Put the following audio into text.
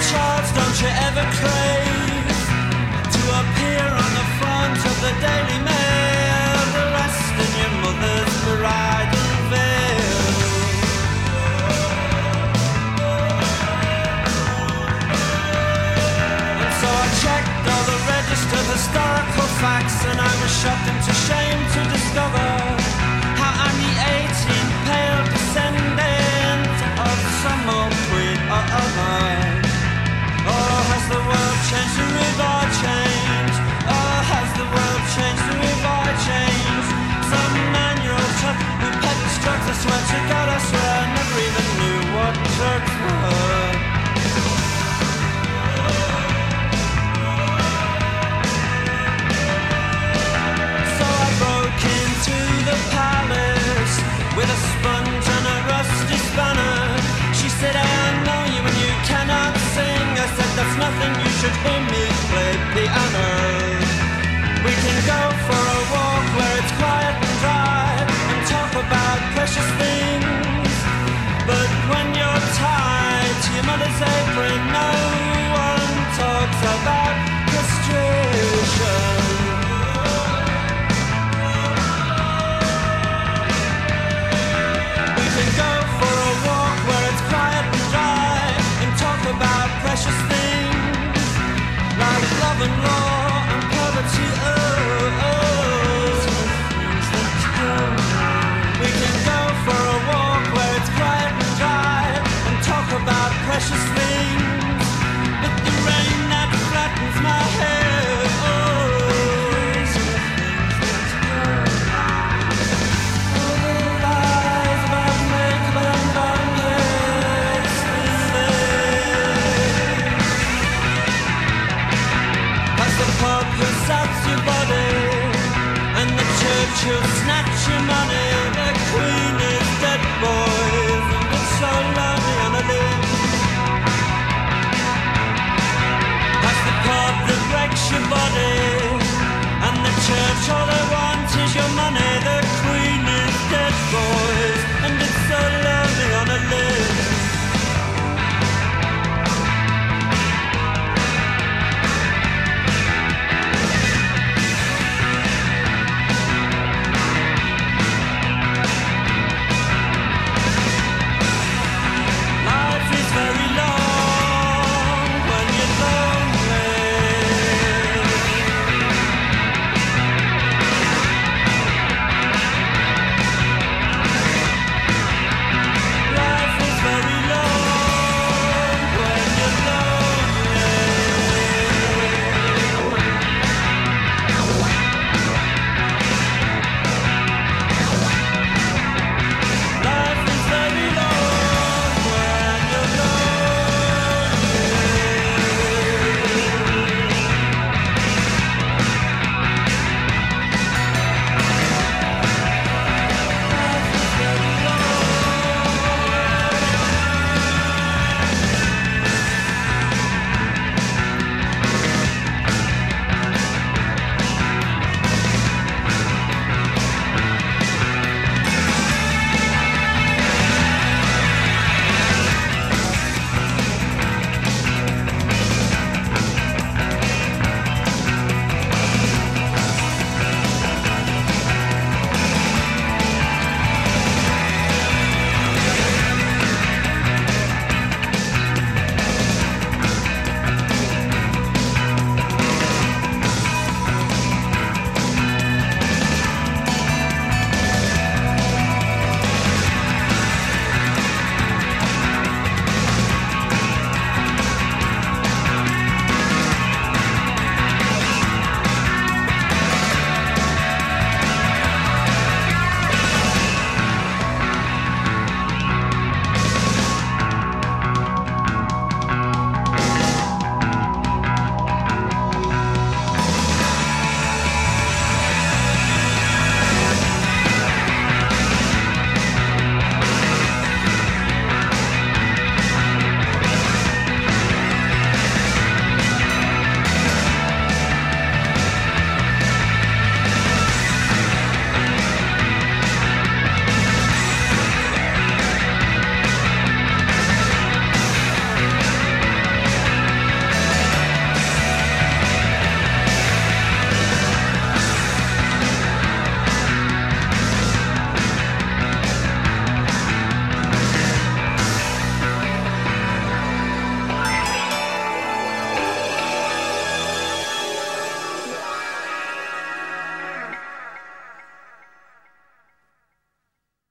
charts, don't you ever crave to appear on the front of the Daily Mail, the rest in your mother's bridal veil. And so I checked all the registered historical facts, and I was shocked into shame to discover how I'm the 18th pale descendant of some old queen or other. Oh, has the world changed, the river changed? Oh, has the world changed, the river changed? Some 9-year-old chap who peddles drugs, I swear to God, I swear, never even knew what drugs were. So I broke into the palace with a sponge and a rusty spanner. She said, I know you and you cannot sing. I said, that's nothing, you should hear me play piano. We can go for a walk where it's quiet and dry and talk about precious things. But when you're tied to your mother's apron, no one talks about castration. We can go for a walk where it's quiet and dry and talk about precious things like love and law and poverty. We can go for a walk where it's quiet and dry and talk about precious things. But the rain that flattens my hair, all the lies about makeup and long hair, as the pub who saps your body and the church who'll snatch your money, the queen.